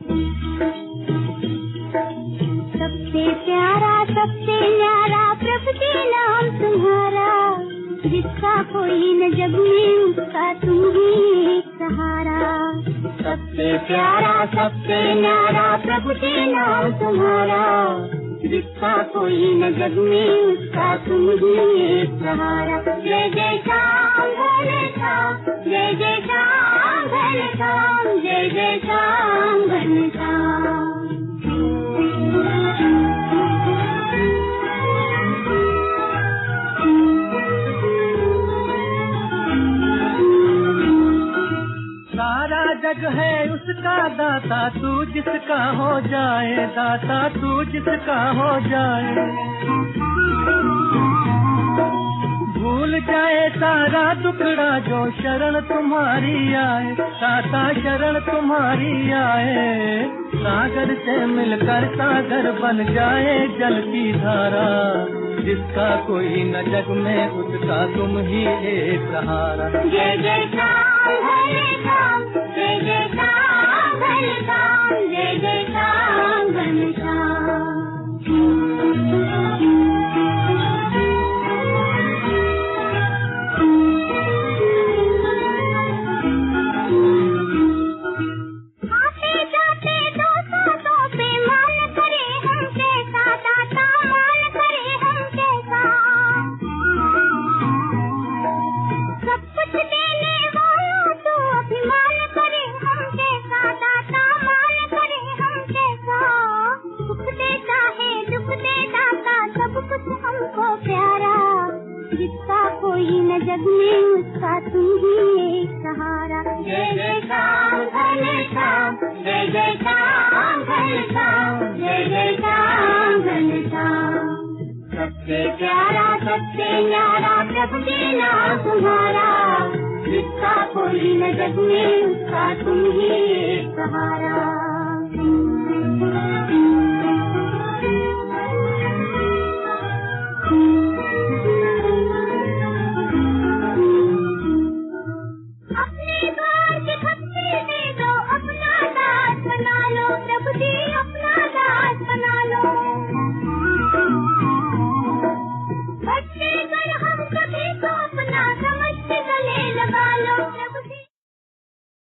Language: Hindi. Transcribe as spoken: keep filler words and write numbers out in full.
सबसे प्यारा सबसे न्यारा प्रभु जी नाम तुम्हारा, जिसका कोई न जग में उसका तुम ही एक सहारा। सबसे प्यारा सबसे न्यारा प्रभु जी नाम तुम्हारा, जिसका कोई न जग में उसका तुम ही एक सहारा। जय जय श्याम भले श्याम, जय जय श्याम भले श्याम, जय जय श्याम भले श्याम। सारा जग है उसका दाता, तू जिसका हो जाए दाता, तू जिसका हो जाए। भूल जाए सारा दुखड़ा जो शरण तुम्हारी आए, दाता शरण तुम्हारी आए। सागर से मिलकर सागर बन जाए जल की धारा, जिसका कोई न जग में उसका तुम ही एक सहारा। जय जय श्याम भले श्याम, जय जय श्याम भले श्याम, जय जय श्याम भले श्याम। आते जाते दोस्तों तो पे मान करे हम कैसा, दाता मान करे हम कैसा। सब कुछ देने वाला तो अभिमान करे हम कैसा, दाता मान करे हम कैसा। सुख देता है दुख दे दाता, सब कुछ हमको प्यारा, जिसका कोई न जग में उसका तुम ही एक सहारा। जय जय श्याम भले श्याम, जय जय श्याम भले श्याम, जय जय श्याम भले श्याम। सबसे प्यारा सबसे न्यारा प्रभु जी नाम तुम्हारा, जिसका कोई न जग में उसका तुम ही एक सहारा।